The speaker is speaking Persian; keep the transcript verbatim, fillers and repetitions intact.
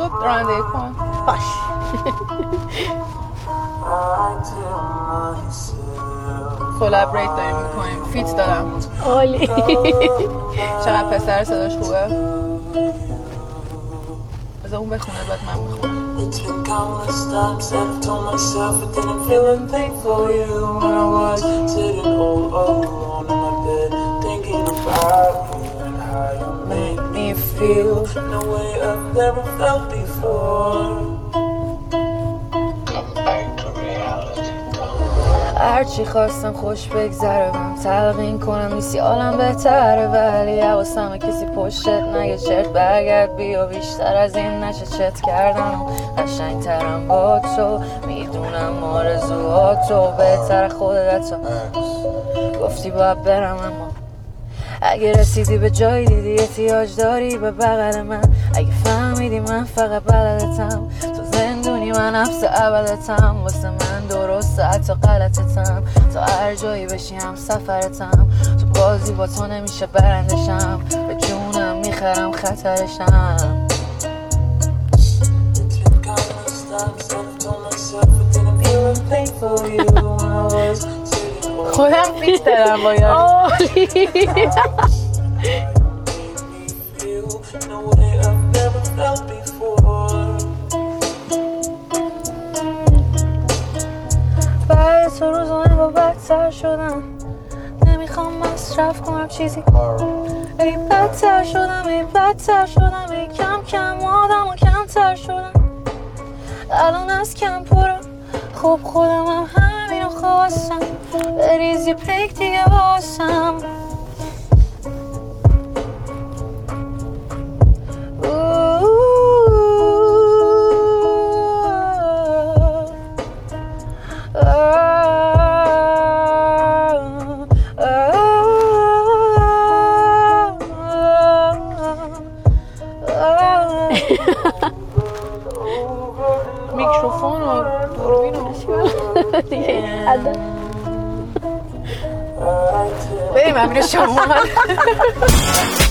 تو رانندگی کن. باش. کلابریت داریم میکنیم، فیت دارم. عالی. چقدر پسر صداش خوبه. از اون بخونه بعد من میخونم. It's been countless times I've told myself I didn't feel anything for you when I was sitting all alone in my bed thinking about you and how you made me feel in a way I've never felt before. هرچی خواستم خوش بگذره بهم تلقین کنم نیستی عالم بهتره ولی حواسم کسی پشتت نگه چرت برگرد بیا بیشتر از این نشه چت کردن و قشنگ ترم با تو میدونم آرزوهاتو بهتر خودت تو گفتی باید برم اما اگه رسیدی به جایی دیدی احتیاج داری به بغل من اگه فهمیدی من فقط بلدتم تو زندونی من حبس ابدتم واسه من درسته حتی غلطتم تا هر جایی بشی هم سفرتم تو بازی با تو نمیشه برندشم به جونم میخرم خطرشم خودم فیت دارم با یاری بعد تو روزانه با بدتر شدم نمیخوام مصرف کنم چیزی ای بدتر شدم ای بدتر شدم ای کم کم آدم و کمتر شدم الان از کم پرم خوب خودم هم همینو خواستم بریز یه پیک دیگه باسم میکروفون و دوربین و دیگه بریم امیر شما